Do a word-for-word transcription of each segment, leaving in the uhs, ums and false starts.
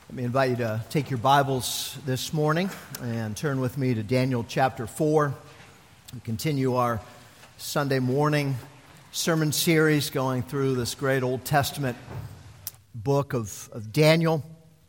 Let me invite you to take your Bibles this morning and turn with me to Daniel chapter four. We continue our Sunday morning sermon series going through this great Old Testament book of, of Daniel.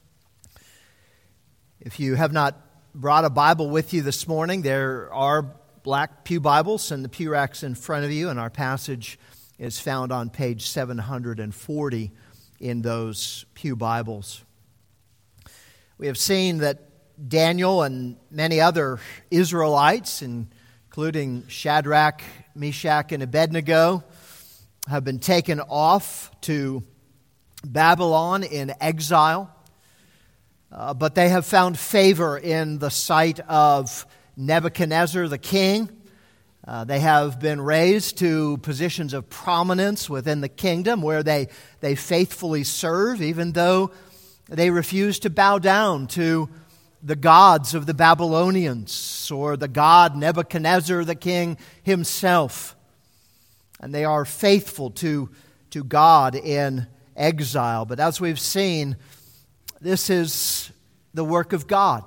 If you have not brought a Bible with you this morning, there are black pew Bibles in the pew racks in front of you, and our passage is found on page seven hundred forty in those pew Bibles. We have seen that Daniel and many other Israelites, including Shadrach, Meshach, and Abednego, have been taken off to Babylon in exile, uh, but they have found favor in the sight of Nebuchadnezzar the king. Uh, they have been raised to positions of prominence within the kingdom where they, they faithfully serve, even though they refuse to bow down to the gods of the Babylonians or the god Nebuchadnezzar the king himself. And they are faithful to, to God in exile. But as we've seen, this is the work of God.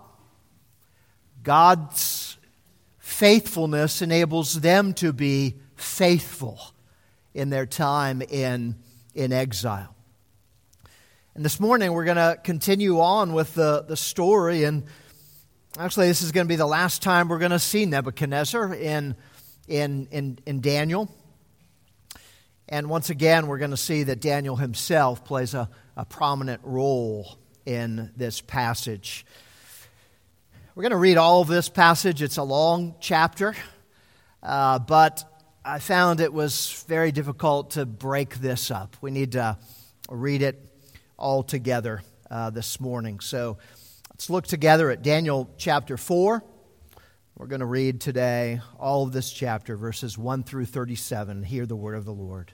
God's faithfulness enables them to be faithful in their time in, in exile. And this morning we're going to continue on with the, the story, and actually this is going to be the last time we're going to see Nebuchadnezzar in, in, in, in Daniel. And once again we're going to see that Daniel himself plays a, a prominent role in this passage. We're going to read all of this passage. It's a long chapter, uh, but I found it was very difficult to break this up. We need to read it all together uh, this morning. So let's look together at Daniel chapter four. We're going to read today all of this chapter, verses one through thirty-seven. Hear the word of the Lord.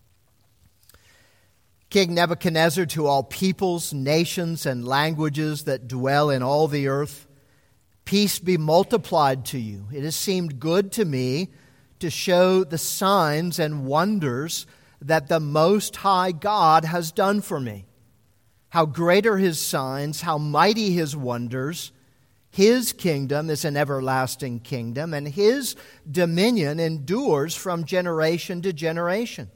King Nebuchadnezzar, to all peoples, nations, and languages that dwell in all the earth, peace be multiplied to you. It has seemed good to me to show the signs and wonders that the Most High God has done for me. How great are His signs, how mighty His wonders. His kingdom is an everlasting kingdom, and His dominion endures from generation to generation.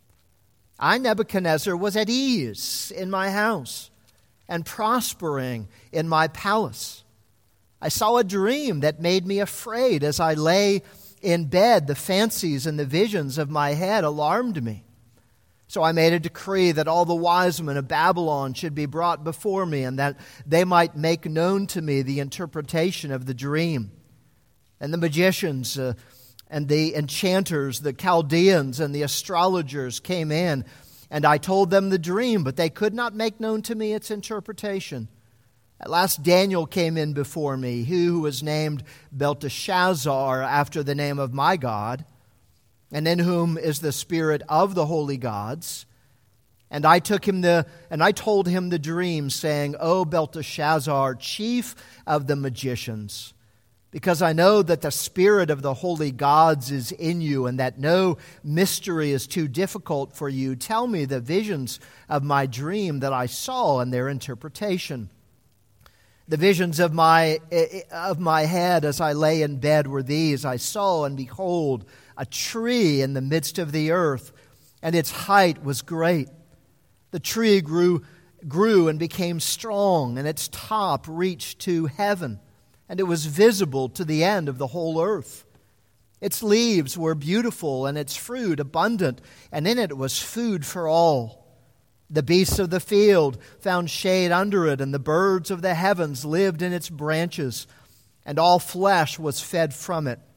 I, Nebuchadnezzar, was at ease in my house and prospering in my palace. I saw a dream that made me afraid. As I lay in bed, the fancies and the visions of my head alarmed me. So I made a decree that all the wise men of Babylon should be brought before me, and that they might make known to me the interpretation of the dream. And the magicians uh, and the enchanters, the Chaldeans and the astrologers came in, and I told them the dream, but they could not make known to me its interpretation. At last Daniel came in before me, he who was named Belteshazzar after the name of my God, and in whom is the spirit of the holy gods. And I took him the and I told him the dream, saying, O Belteshazzar, chief of the magicians, because I know that the spirit of the holy gods is in you, and that no mystery is too difficult for you, tell me the visions of my dream that I saw and their interpretation. The visions of my of my head as I lay in bed were these. I saw, and behold, a tree in the midst of the earth, and its height was great. The tree grew, grew and became strong, and its top reached to heaven, and it was visible to the end of the whole earth. Its leaves were beautiful, and its fruit abundant, and in it was food for all. The beasts of the field found shade under it, and the birds of the heavens lived in its branches, and all flesh was fed from it.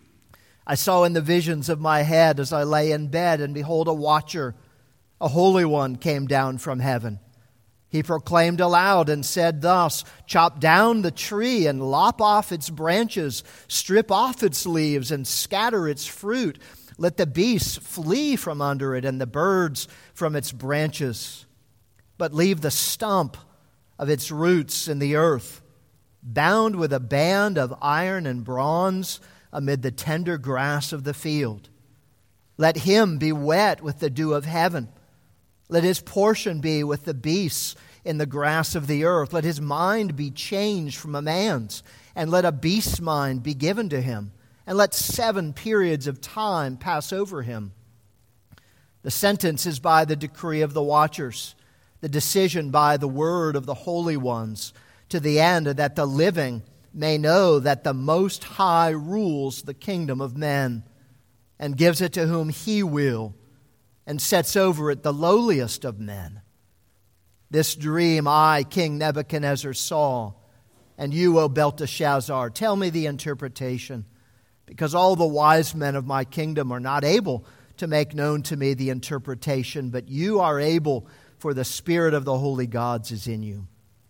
I saw in the visions of my head as I lay in bed, and behold, a watcher, a holy one, came down from heaven. He proclaimed aloud and said thus, chop down the tree and lop off its branches, strip off its leaves and scatter its fruit. Let the beasts flee from under it and the birds from its branches. But leave the stump of its roots in the earth, bound with a band of iron and bronze, amid the tender grass of the field. Let him be wet with the dew of heaven. Let his portion be with the beasts in the grass of the earth. Let his mind be changed from a man's, and let a beast's mind be given to him. And let seven periods of time pass over him. The sentence is by the decree of the watchers, the decision by the word of the holy ones, to the end that the living may know that the Most High rules the kingdom of men, and gives it to whom he will, and sets over it the lowliest of men. This dream I, King Nebuchadnezzar, saw, and you, O Belteshazzar, tell me the interpretation, because all the wise men of my kingdom are not able to make known to me the interpretation, but you are able, for the spirit of the holy gods is in you.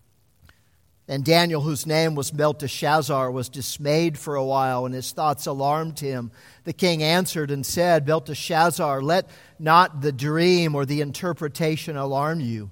And Daniel, whose name was Belteshazzar, was dismayed for a while, and his thoughts alarmed him. The king answered and said, Belteshazzar, let not the dream or the interpretation alarm you.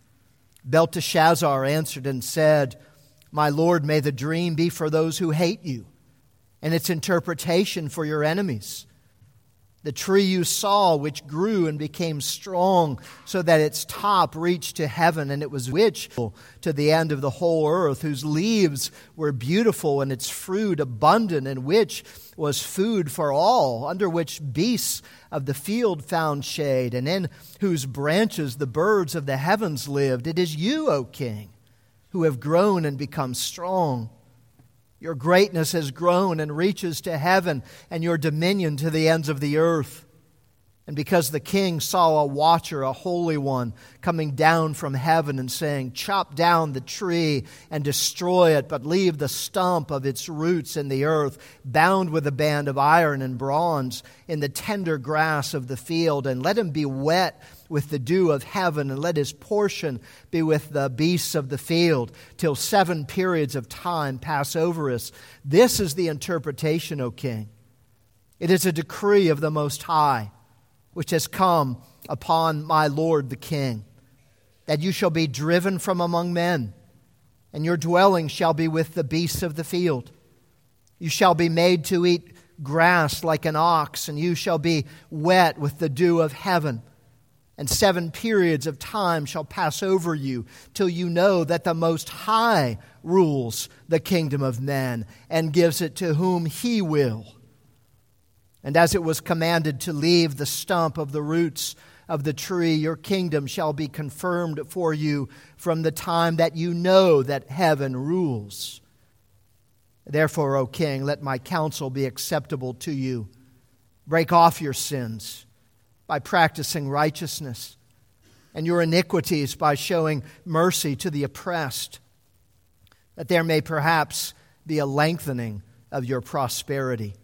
Belteshazzar answered and said, My lord, may the dream be for those who hate you, and its interpretation for your enemies. The tree you saw, which grew and became strong, so that its top reached to heaven, and it was which to the end of the whole earth, whose leaves were beautiful and its fruit abundant, and which was food for all, under which beasts of the field found shade, and in whose branches the birds of the heavens lived. It is you, O king, who have grown and become strong. Your greatness has grown and reaches to heaven, and your dominion to the ends of the earth. And because the king saw a watcher, a holy one, coming down from heaven and saying, Chop down the tree and destroy it, but leave the stump of its roots in the earth, bound with a band of iron and bronze in the tender grass of the field, and let him be wet with the dew of heaven, and let his portion be with the beasts of the field, till seven periods of time pass over us. This is the interpretation, O king. It is a decree of the Most High, which has come upon my lord the king, that you shall be driven from among men, and your dwelling shall be with the beasts of the field. You shall be made to eat grass like an ox, and you shall be wet with the dew of heaven. And seven periods of time shall pass over you, till you know that the Most High rules the kingdom of men, and gives it to whom he will. And as it was commanded to leave the stump of the roots of the tree, your kingdom shall be confirmed for you from the time that you know that heaven rules. Therefore, O king, let my counsel be acceptable to you. Break off your sins by practicing righteousness, and your iniquities by showing mercy to the oppressed, that there may perhaps be a lengthening of your prosperity.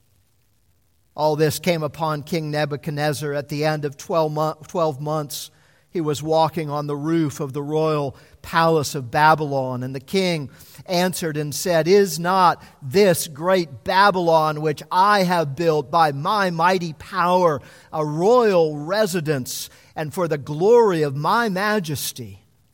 All this came upon King Nebuchadnezzar at the end of twelve months. He was walking on the roof of the royal palace of Babylon, and the king answered and said, Is not this great Babylon, which I have built by my mighty power, a royal residence, and for the glory of my majesty?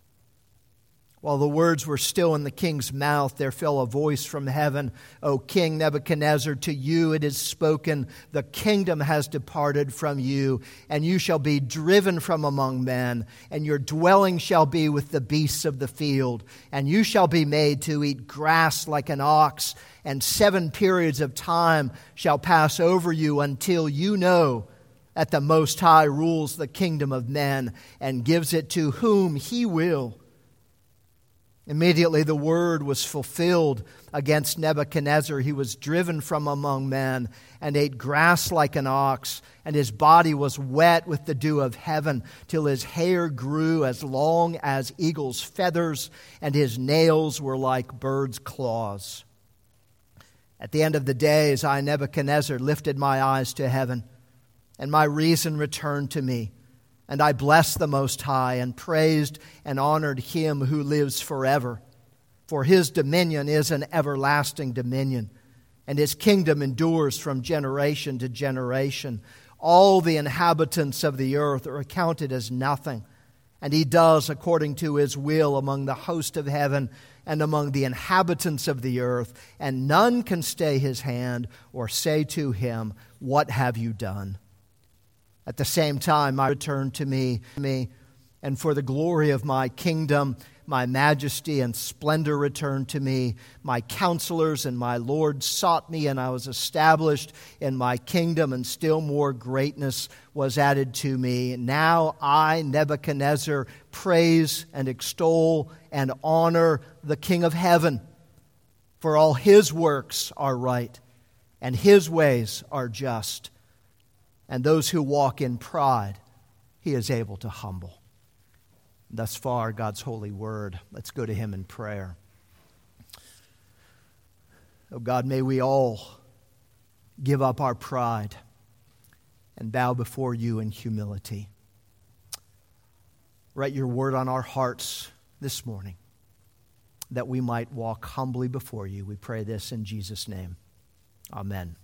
While the words were still in the king's mouth, there fell a voice from heaven, O King Nebuchadnezzar, to you it is spoken, the kingdom has departed from you, and you shall be driven from among men, and your dwelling shall be with the beasts of the field, and you shall be made to eat grass like an ox, and seven periods of time shall pass over you until you know that the Most High rules the kingdom of men, and gives it to whom he will. Immediately the word was fulfilled against Nebuchadnezzar. He was driven from among men and ate grass like an ox, and his body was wet with the dew of heaven, till his hair grew as long as eagle's feathers, and his nails were like birds' claws. At the end of the days, I, Nebuchadnezzar, lifted my eyes to heaven, and my reason returned to me. And I blessed the Most High, and praised and honored him who lives forever. For his dominion is an everlasting dominion, and his kingdom endures from generation to generation. All the inhabitants of the earth are accounted as nothing, and he does according to his will among the host of heaven and among the inhabitants of the earth, and none can stay his hand or say to him, What have you done? At the same time, I returned to me, me and for the glory of my kingdom, my majesty and splendor returned to me. My counselors and my Lord sought me, and I was established in my kingdom, and still more greatness was added to me. Now I, Nebuchadnezzar, praise and extol and honor the King of heaven, for all his works are right, and his ways are just, and those who walk in pride he is able to humble. Thus far, God's holy word. Let's go to him in prayer. Oh God, may we all give up our pride and bow before you in humility. Write your word on our hearts this morning, that we might walk humbly before you. We pray this in Jesus' name. Amen.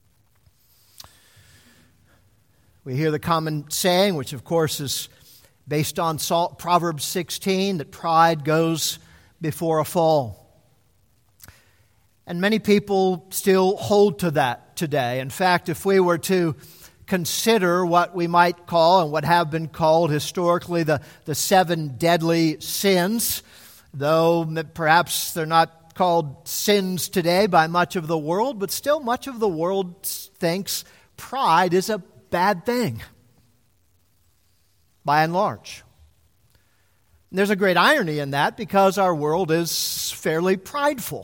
We hear the common saying, which of course is based on Proverbs sixteen, that pride goes before a fall. And many people still hold to that today. In fact, if we were to consider what we might call and what have been called historically the, the seven deadly sins, though perhaps they're not called sins today by much of the world, but still much of the world thinks pride is a bad thing, by and large. And there's a great irony in that, because our world is fairly prideful.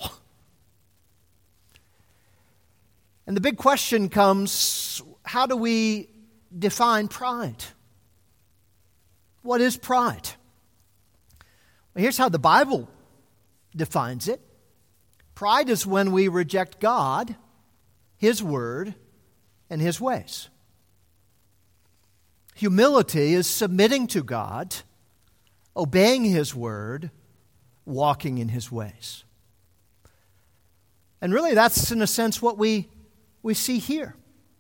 And the big question comes, how do we define pride? What is pride? Well, here's how the Bible defines it. Pride is when we reject God, his word, and his ways. Humility is submitting to God, obeying his word, walking in his ways. And really that's in a sense what we, we see here.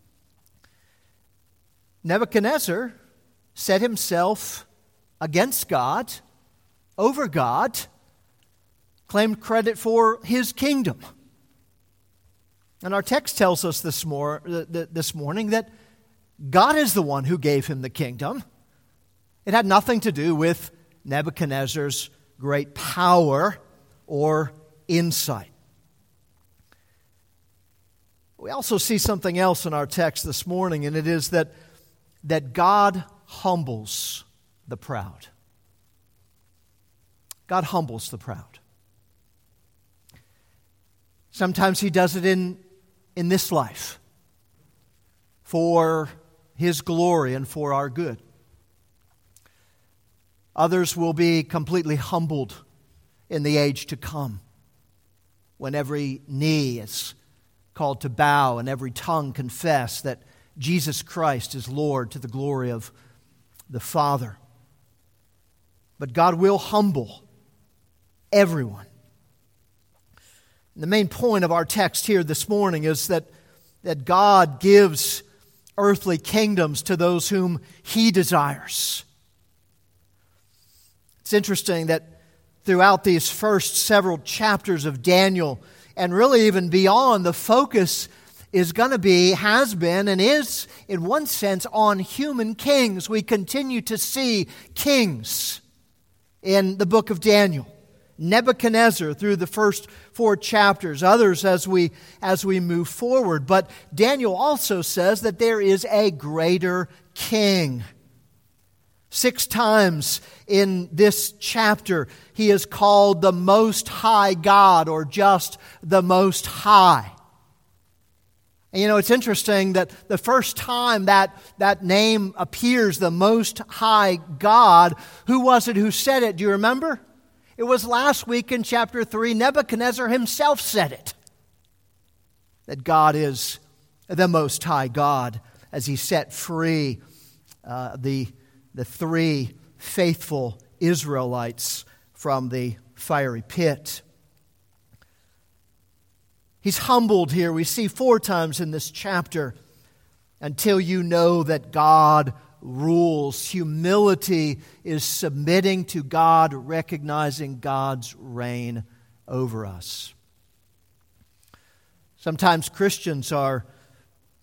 Nebuchadnezzar set himself against God, over God, claimed credit for his kingdom. And our text tells us this, more, this morning that God is the one who gave him the kingdom. It had nothing to do with Nebuchadnezzar's great power or insight. We also see something else in our text this morning, and it is that, that God humbles the proud. God humbles the proud. Sometimes he does it in, in this life for his glory and for our good. Others will be completely humbled in the age to come, when every knee is called to bow and every tongue confess that Jesus Christ is Lord, to the glory of the Father. But God will humble everyone. And the main point of our text here this morning is that, that God gives earthly kingdoms to those whom he desires. It's interesting that throughout these first several chapters of Daniel, and really even beyond, the focus is going to be, has been, and is, in one sense, on human kings. We continue to see kings in the book of Daniel. Nebuchadnezzar through the first four chapters, others as we as we move forward. But Daniel also says that there is a greater king. Six times in this chapter, he is called the Most High God, or just the Most High. And you know, it's interesting that the first time that that name appears, the Most High God, who was it who said it? Do you remember? It was last week in chapter three. Nebuchadnezzar himself said it. That God is the Most High God, as he set free uh, the, the three faithful Israelites from the fiery pit. He's humbled here. We see four times in this chapter. Until you know that God rules. Humility is submitting to God, recognizing God's reign over us. Sometimes Christians are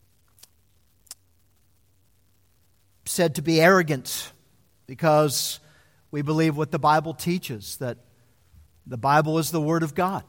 said to be arrogant because We believe what the Bible teaches, that the Bible is the Word of God.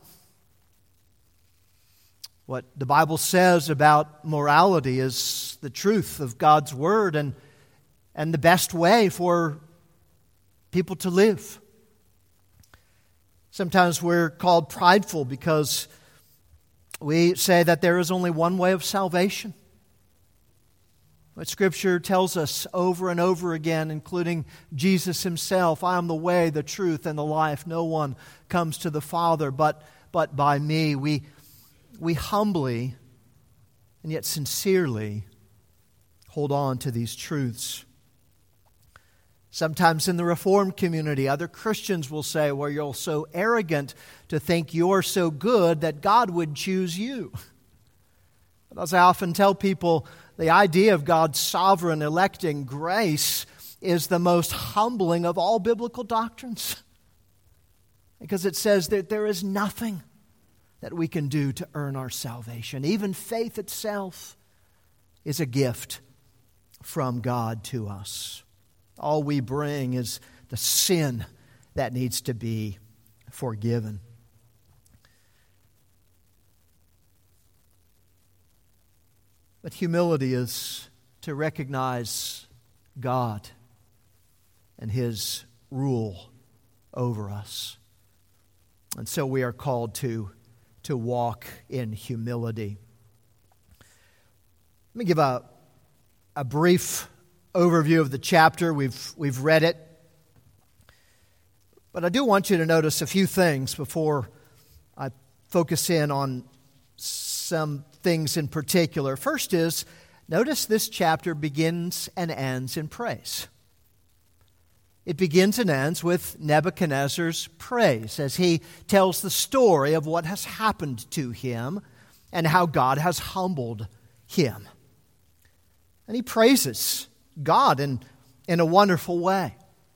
What the Bible says about morality is the truth of God's Word and, and the best way for people to live. Sometimes we're called prideful because we say that there is only one way of salvation. But Scripture tells us over and over again, including Jesus Himself, I am the way, the truth, and the life. No one comes to the Father but, but by me. We, we humbly and yet sincerely hold on to these truths. Sometimes in the Reformed community, other Christians will say, well, you're so arrogant to think you're so good that God would choose you. But as I often tell people, the idea of God's sovereign electing grace is the most humbling of all biblical doctrines. Because it says that there is nothing that we can do to earn our salvation. Even faith itself is a gift from God to us. All we bring is the sin that needs to be forgiven. But humility is to recognize God and His rule over us. And so we are called to, to walk in humility. Let me give a, a brief overview of the chapter. We've, we've read it. But I do want you to notice a few things before I focus in on some things in particular. First is, notice this chapter begins and ends in praise. It begins and ends with Nebuchadnezzar's praise as he tells the story of what has happened to him and how God has humbled him. And he praises God in, in a wonderful way.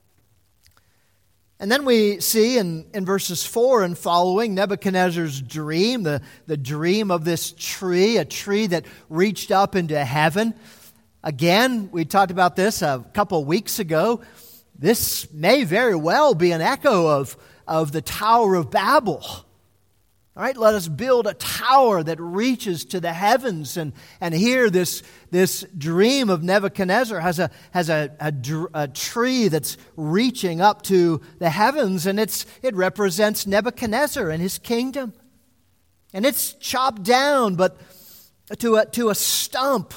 And then we see in, in verses four and following Nebuchadnezzar's dream, the, the dream of this tree, a tree that reached up into heaven. Again, we talked about this a couple of weeks ago. This may very well be an echo of, of the Tower of Babel. All right, let us build a tower that reaches to the heavens. And, and here this, this dream of Nebuchadnezzar has a, has a, a, a tree that's reaching up to the heavens, and it's, it represents Nebuchadnezzar and his kingdom. And it's chopped down, but to a, to a stump.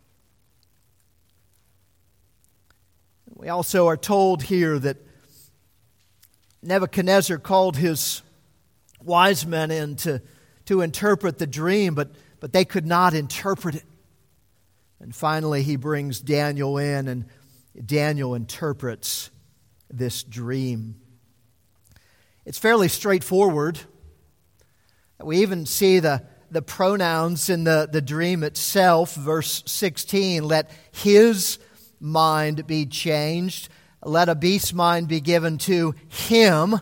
We also are told here that Nebuchadnezzar called his wise men in to, to interpret the dream, but, but they could not interpret it. And finally he brings Daniel in, and Daniel interprets this dream. It's fairly straightforward. We even see the, the pronouns in the, the dream itself. Verse sixteen, let his mind be changed. Let a beast's mind be given to him.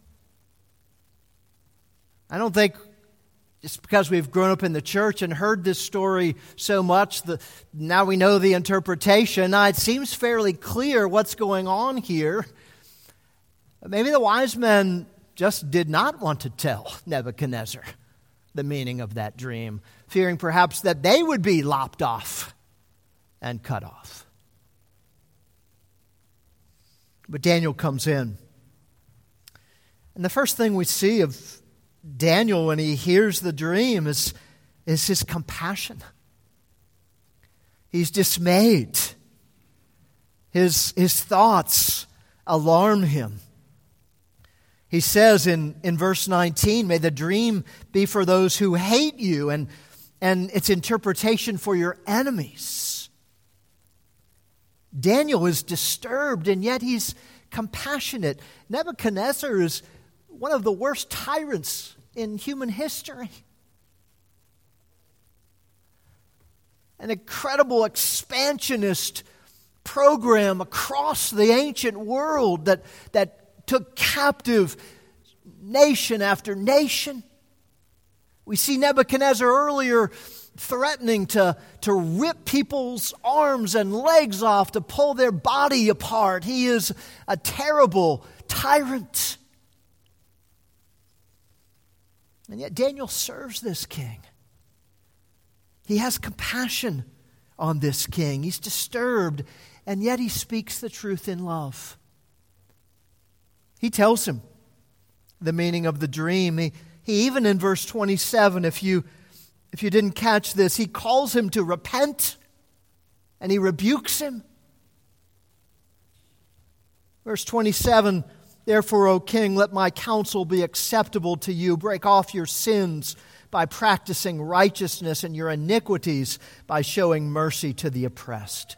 I don't think just because we've grown up in the church and heard this story so much, the, now we know the interpretation. Now, it seems fairly clear what's going on here. Maybe the wise men just did not want to tell Nebuchadnezzar the meaning of that dream, fearing perhaps that they would be lopped off and cut off. But Daniel comes in. And the first thing we see of Daniel, when he hears the dream, is, is his compassion. He's dismayed. His, his thoughts alarm him. He says in, in verse nineteen, may the dream be for those who hate you, and, and its interpretation for your enemies. Daniel is disturbed, and yet he's compassionate. Nebuchadnezzar is one of the worst tyrants in human history. An incredible expansionist program across the ancient world that, that took captive nation after nation. We see Nebuchadnezzar earlier threatening to, to rip people's arms and legs off, to pull their body apart. He is a terrible tyrant. And yet Daniel serves this king. He has compassion on this king. He's disturbed, and yet he speaks the truth in love. He tells him the meaning of the dream. He, he even in verse twenty-seven, if you, if you didn't catch this, he calls him to repent, and he rebukes him. Verse twenty-seven, therefore, O king, let my counsel be acceptable to you. Break off your sins by practicing righteousness, and your iniquities by showing mercy to the oppressed.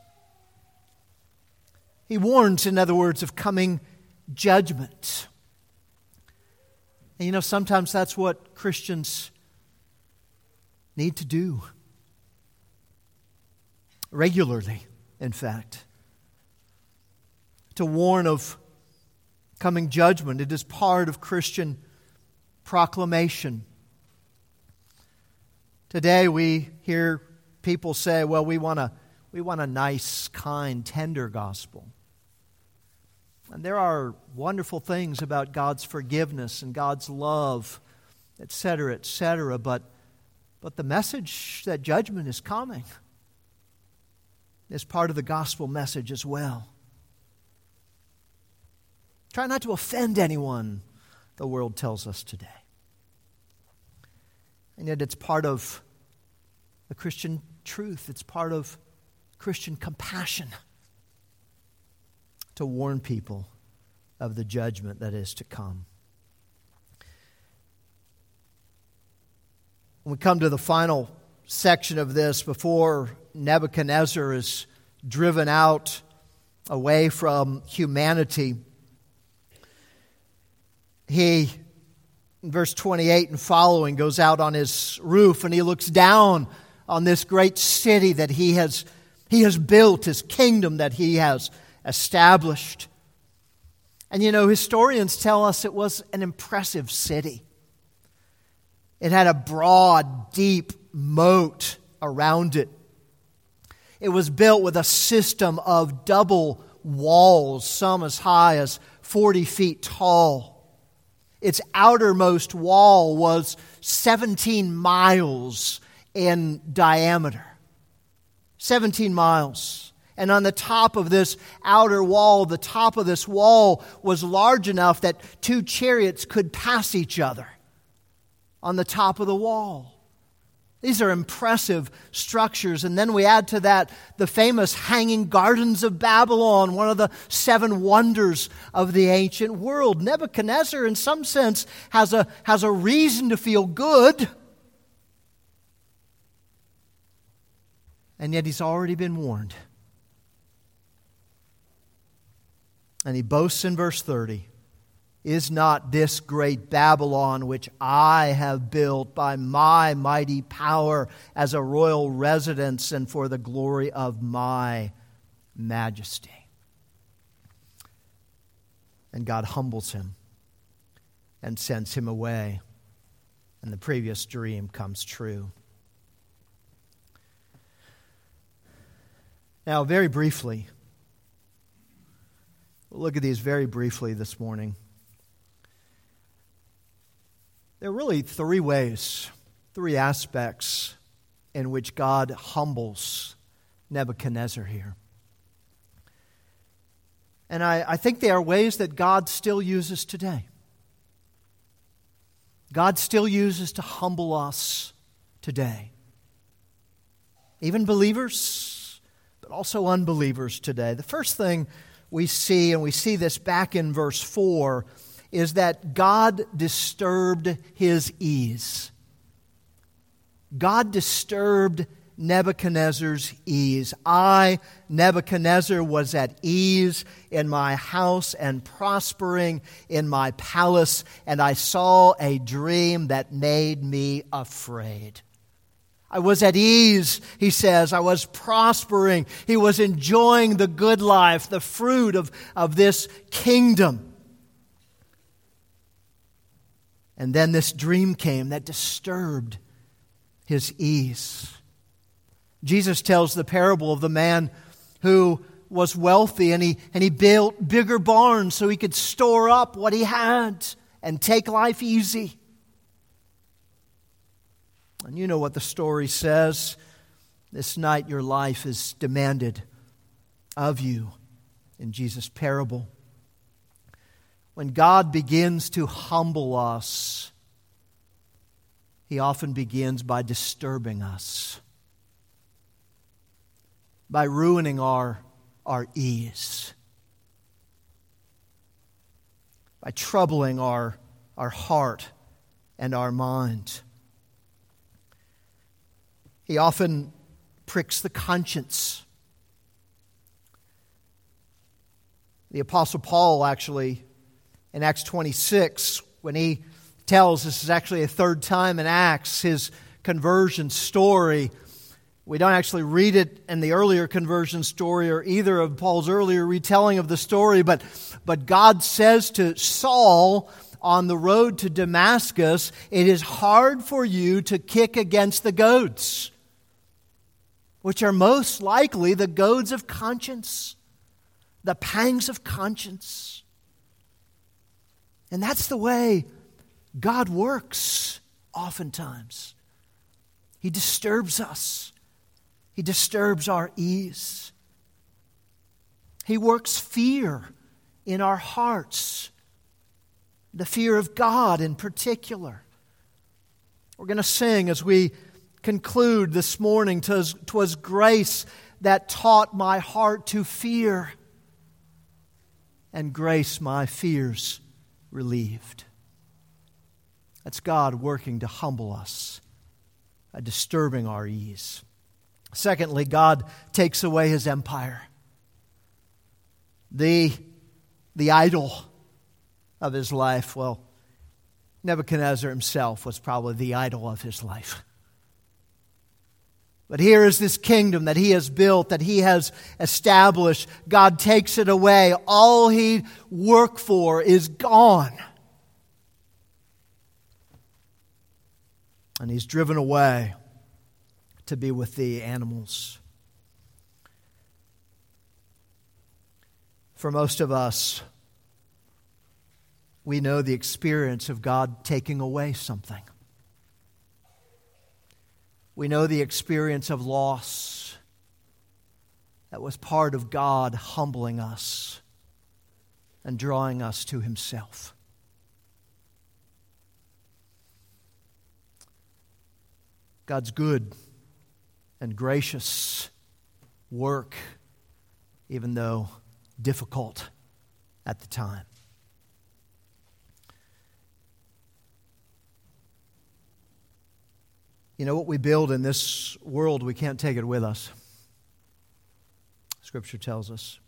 He warns, in other words, of coming judgment. And you know, sometimes that's what Christians need to do. Regularly, in fact. To warn of coming judgment. It is part of Christian proclamation. Today we hear people say, well, we want a, we want a nice, kind, tender gospel. And there are wonderful things about God's forgiveness and God's love, et cetera, et cetera. But, but the message that judgment is coming is part of the gospel message as well. Try not to offend anyone, the world tells us today. And yet it's part of the Christian truth. It's part of Christian compassion to warn people of the judgment that is to come. When we come to the final section of this, before Nebuchadnezzar is driven out away from humanity, he, in verse twenty-eight and following, goes out on his roof and he looks down on this great city that he has, he has built, his kingdom that he has established. And you know, historians tell us it was an impressive city. It had a broad, deep moat around it. It was built with a system of double walls, some as high as forty feet tall. Its outermost wall was seventeen miles in diameter. seventeen miles. And on the top of this outer wall, the top of this wall was large enough that two chariots could pass each other on the top of the wall. These are impressive structures. And then we add to that the famous Hanging Gardens of Babylon, one of the seven wonders of the ancient world. Nebuchadnezzar, in some sense, has a, has a reason to feel good. And yet he's already been warned. And he boasts in verse thirty, is not this great Babylon, which I have built by my mighty power as a royal residence and for the glory of my majesty? And God humbles him and sends him away. And the previous dream comes true. Now, very briefly, we'll look at these very briefly this morning. There are really three ways, three aspects in which God humbles Nebuchadnezzar here. And I, I think they are ways that God still uses today. God still uses to humble us today. Even believers, but also unbelievers today. The first thing we see, and we see this back in verse four, is that God disturbed his ease. God disturbed Nebuchadnezzar's ease. I, Nebuchadnezzar, was at ease in my house and prospering in my palace, and I saw a dream that made me afraid. I was at ease, he says. I was prospering. He was enjoying the good life, the fruit of, of this kingdom. And then this dream came that disturbed his ease. Jesus tells the parable of the man who was wealthy and he, and he built bigger barns so he could store up what he had and take life easy. And you know what the story says. This night your life is demanded of you in Jesus' parable. When God begins to humble us, He often begins by disturbing us, by ruining our, our ease, by troubling our, our heart and our mind. He often pricks the conscience. The Apostle Paul actually, in Acts twenty-six, when he tells, this is actually a third time in Acts, his conversion story. We don't actually read it in the earlier conversion story or either of Paul's earlier retelling of the story, but, but God says to Saul on the road to Damascus, it is hard for you to kick against the goads, which are most likely the goads of conscience, the pangs of conscience. And that's the way God works oftentimes. He disturbs us. He disturbs our ease. He works fear in our hearts, the fear of God in particular. We're going to sing as we conclude this morning, "'Twas, 'twas grace that taught my heart to fear, and grace my fears relieved." That's God working to humble us, by disturbing our ease. Secondly, God takes away His empire. The, the idol of his life, well, Nebuchadnezzar himself was probably the idol of his life. But here is this kingdom that he has built, that he has established. God takes it away. All he worked for is gone. And he's driven away to be with the animals. For most of us, we know the experience of God taking away something. We know the experience of loss that was part of God humbling us and drawing us to Himself. God's good and gracious work, even though difficult at the time. You know, what we build in this world, we can't take it with us. Scripture tells us.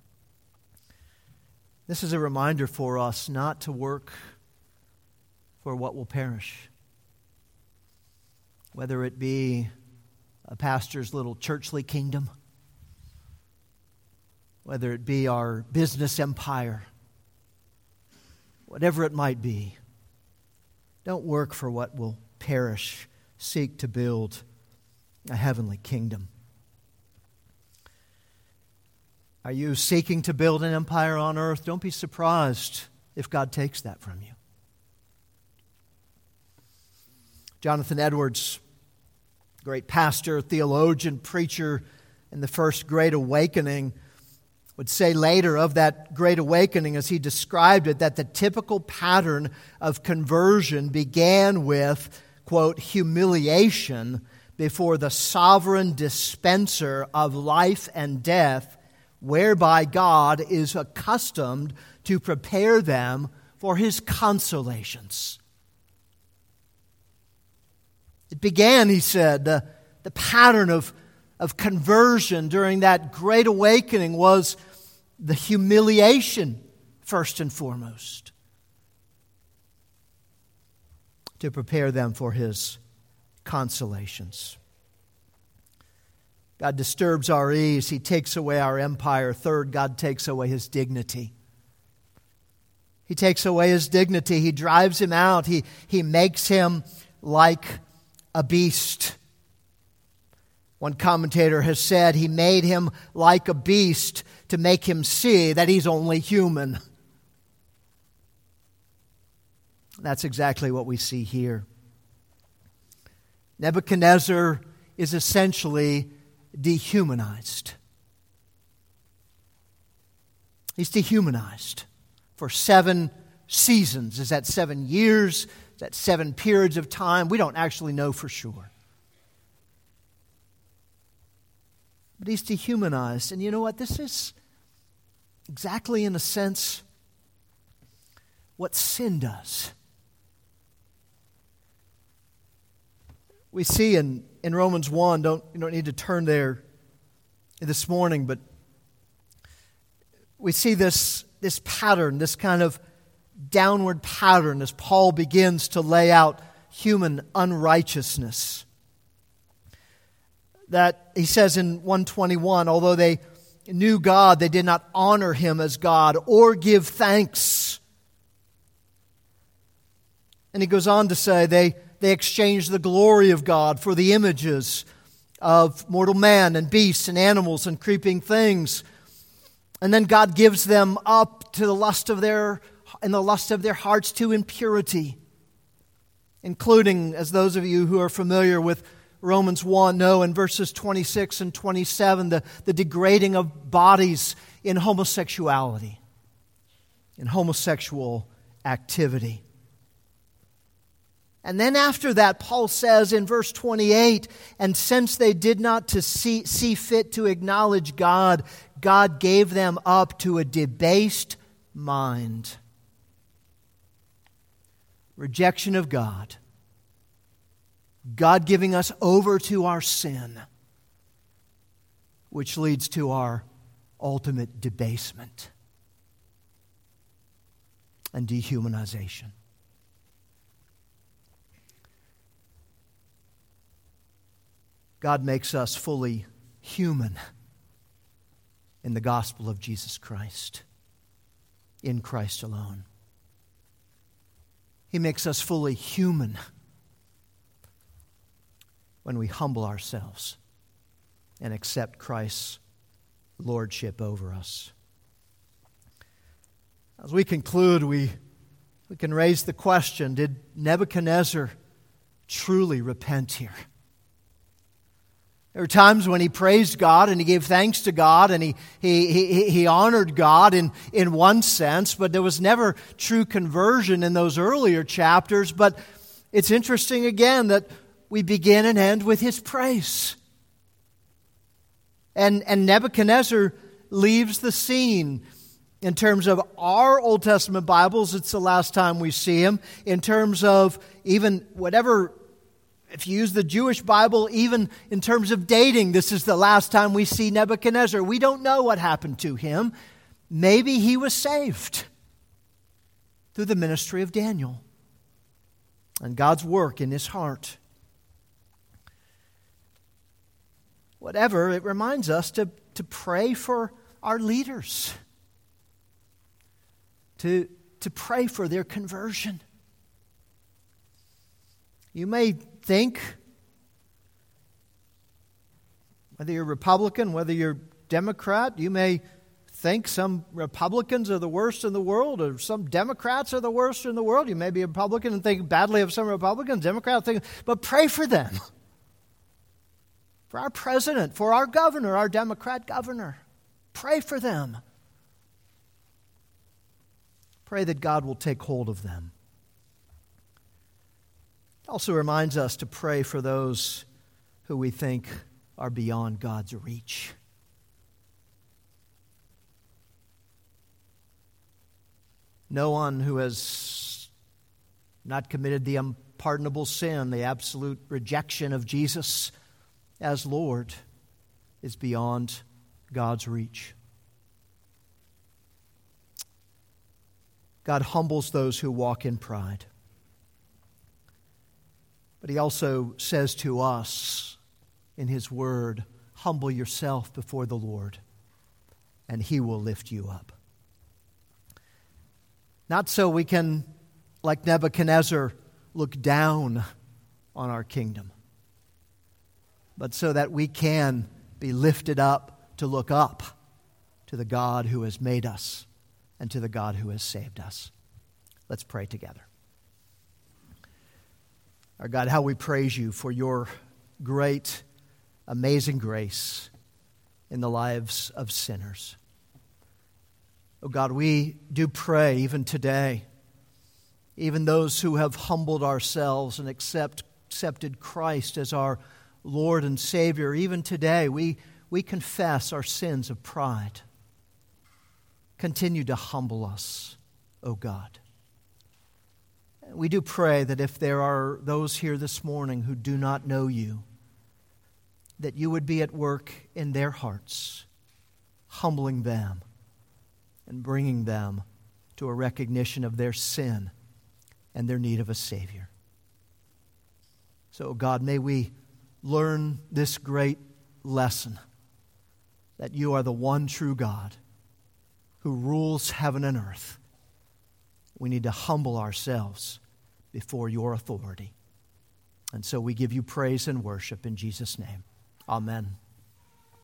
This is a reminder for us not to work for what will perish. Whether it be a pastor's little churchly kingdom, whether it be our business empire, whatever it might be, don't work for what will perish. Seek to build a heavenly kingdom. Are you seeking to build an empire on earth? Don't be surprised if God takes that from you. Jonathan Edwards, great pastor, theologian, preacher in the First Great Awakening, would say later of that Great Awakening, as he described it, that the typical pattern of conversion began with, quote, humiliation before the sovereign dispenser of life and death, whereby God is accustomed to prepare them for His consolations. It began, he said, the, the pattern of, of conversion during that Great Awakening was the humiliation, first and foremost, to prepare them for His consolations. God disturbs our ease. He takes away our empire. Third, God takes away His dignity. He takes away His dignity. He drives him out. He, he makes him like a beast. One commentator has said he made him like a beast to make him see that he's only human. That's exactly what we see here. Nebuchadnezzar is essentially dehumanized. He's dehumanized for seven seasons. Is that seven years? Is that seven periods of time? We don't actually know for sure. But he's dehumanized. And you know what? This is exactly, in a sense, what sin does. We see in, in Romans one, don't, you don't need to turn there this morning, but we see this, this pattern, this kind of downward pattern as Paul begins to lay out human unrighteousness. That he says in one twenty-one, although they knew God, they did not honor Him as God or give thanks. And he goes on to say they, they exchanged the glory of God for the images of mortal man and beasts and animals and creeping things. And then God gives them up to the lust of their, in the lust of their hearts to impurity, including, as those of you who are familiar with Romans one know, in verses twenty-six and twenty-seven, the, the degrading of bodies in homosexuality, in homosexual activity. And then after that, Paul says in verse twenty-eight, and since they did not to see, see fit to acknowledge God, God gave them up to a debased mind. Rejection of God. God giving us over to our sin, which leads to our ultimate debasement and dehumanization. God makes us fully human in the gospel of Jesus Christ, in Christ alone. He makes us fully human when we humble ourselves and accept Christ's lordship over us. As we conclude, we, we can raise the question, did Nebuchadnezzar truly repent here? There were times when he praised God and he gave thanks to God and he, he, he, he honored God in, in one sense, but there was never true conversion in those earlier chapters. But it's interesting again that we begin and end with his praise. And, and Nebuchadnezzar leaves the scene. In terms of our Old Testament Bibles, it's the last time we see him. In terms of even whatever, if you use the Jewish Bible, even in terms of dating, this is the last time we see Nebuchadnezzar. We don't know what happened to him. Maybe he was saved through the ministry of Daniel and God's work in his heart. Whatever, it reminds us to, to pray for our leaders, to, to pray for their conversion. You may think, whether you're Republican, whether you're Democrat, you may think some Republicans are the worst in the world or some Democrats are the worst in the world. You may be a Republican and think badly of some Republicans, Democrats think, but pray for them. For our president, for our governor, our Democrat governor. Pray for them. Pray that God will take hold of them. It also reminds us to pray for those who we think are beyond God's reach. No one who has not committed the unpardonable sin, the absolute rejection of Jesus as Lord, is beyond God's reach. God humbles those who walk in pride. But He also says to us in His Word, humble yourself before the Lord, and He will lift you up. Not so we can, like Nebuchadnezzar, look down on our kingdom, but so that we can be lifted up to look up to the God who has made us and to the God who has saved us. Let's pray together. Our God, how we praise you for your great, amazing grace in the lives of sinners. Oh God, we do pray even today, even those who have humbled ourselves and accept, accepted Christ as our Lord and Savior, even today we, we confess our sins of pride. Continue to humble us, O God. We do pray that if there are those here this morning who do not know you, that you would be at work in their hearts, humbling them and bringing them to a recognition of their sin and their need of a Savior. So, God, may we learn this great lesson that you are the one true God who rules heaven and earth. We need to humble ourselves before your authority. And so we give you praise and worship in Jesus' name. Amen.